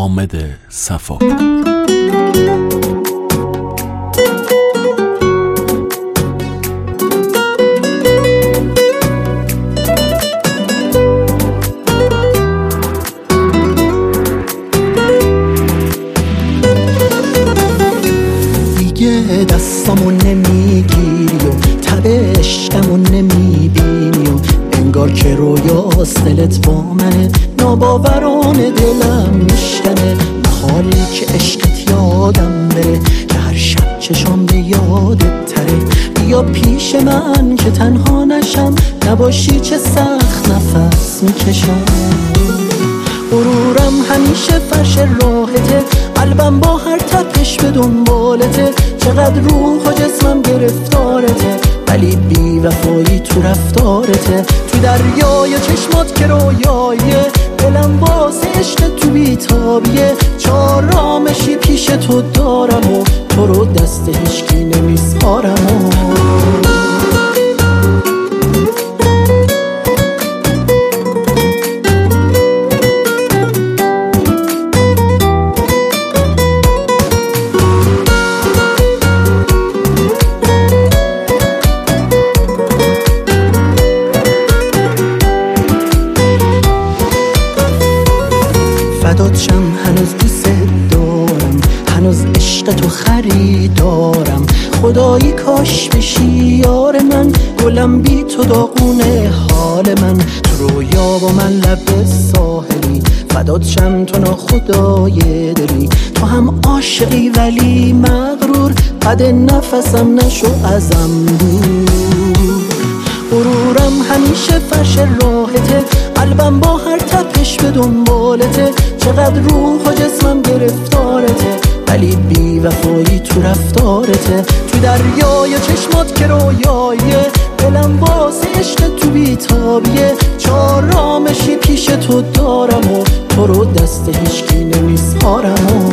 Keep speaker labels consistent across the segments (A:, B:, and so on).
A: حامد صفا.
B: دیگه دستامون نمیگیری و تب عشقمون نمیبینی و انگار که رویاست دلت با منه، ناباورانه دلم میشکنه. حالی که عشقت یادم بره که هر شب چشام به یادت تره. بیا پیش من که تنها نشم، نباشی چه سخت نفس میکشم. غرورم همیشه فرش راحته، قلبم با هر تپش به دنبالته. چقدر روح و جسمم گرفتارته، ولی بی وفایی تو رفتارته. تو دریای چشمات که رویاییه، دلم واسه عشق تو بیتابیه. چارامشی پیش تو دارم و تو رو دست هیچکی نمیسپارم. فدات شم، هنوز دوست دارم، هنوز عشق تو خریدارم. خدایی کاش بشی یار من، گلم بی تو داغونه حال من. تو رویا با من لب ساحلی، فدات شم تو ناخدای دلی. تو هم عاشقی ولی مغرور، قد نفسم نشو ازم دور. غرورم همیشه فرش راحته، قلبم با هر تپش به دنبالته. چقدر روح و جسمم گرفتارته، ولی بی وفایی تو رفتارته. تو دریای چشمات که رویاییه، دلم واسه عشق تو بیتابیه. چارامشی پیش تو دارم و تو رو دست هیچکی نمیسپارم.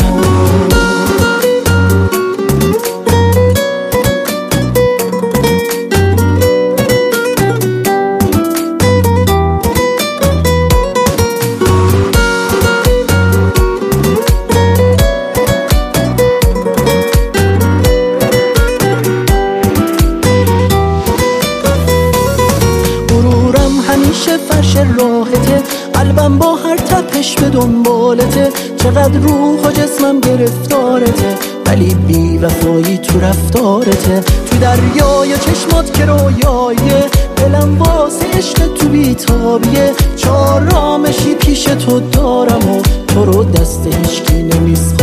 B: همیشه فرش راحته، قلبم با هر تپش به دنبالته. چقدر روح و جسمم گرفتارته، ولی بی وفایی تو رفتارته. تو دریای چشمات که رویاییه، دلم واسه عشق تو بیتابیه. چارامشی پیش تو دارم و تو رو دست هیچکی نمیسپارم.